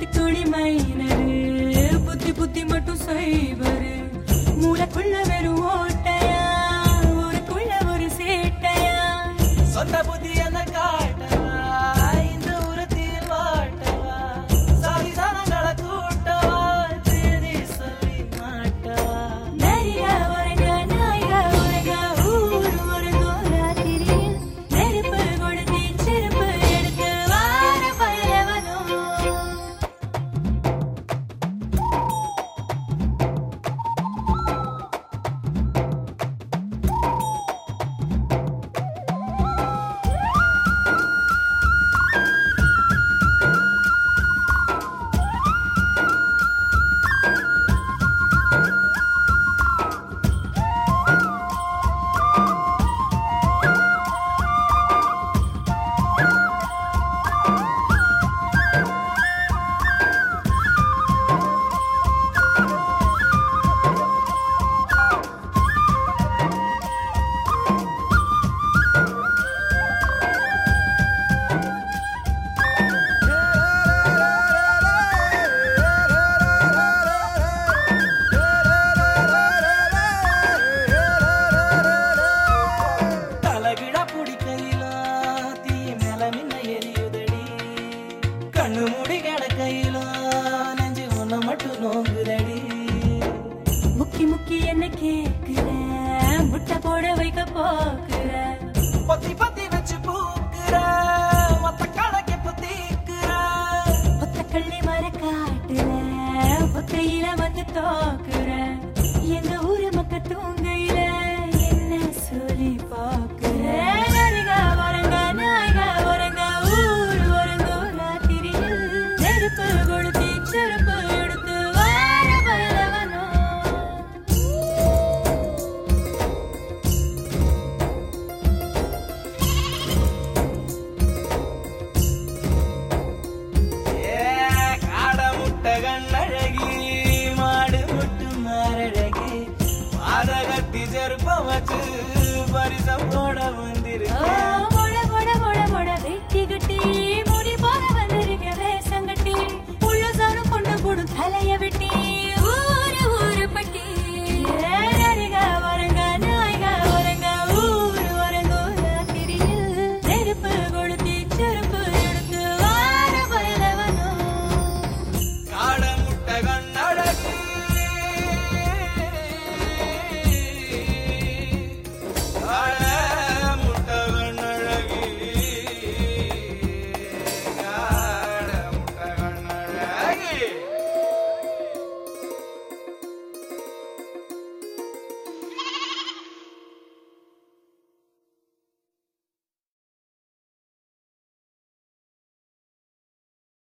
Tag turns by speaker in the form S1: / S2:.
S1: Thoothukudi minor புத்தி புத்தி மட்டும் செய்வரு மூளைக்குள்ள வெறும் ஓட்டையா ஊருக்குள்ள ஒரு சேட்டையா
S2: சொந்த புத்தி என்ன காட்டவா இந்த ஊரத்தில் வாட்டவா சாதி சனங்களை கூட்டவா தேதி சொல்லி மாட்டவா
S1: நரியா உரங்க நாயா உரங்க ஊரு ஒரு தோராத்திரியில் நெருப்பு கொடுத்தி செருப்பு எடுத்து வார பயிரவனோ கண்ணு மூடி கிடக்கையில நெஞ்சு ஒண்ணு மட்டும் நோங்குதடி முக்கி முக்கி என்ன கேக்குற முட்டை போட வைக்க போக்குற
S2: பத்தி பத்தி வச்சு பூக்குற மொத்த கணக்கு பத்திக்குற
S1: ஒத்த கள்ளி மர காட்டுற ஒத்தையில வந்து தோக்குற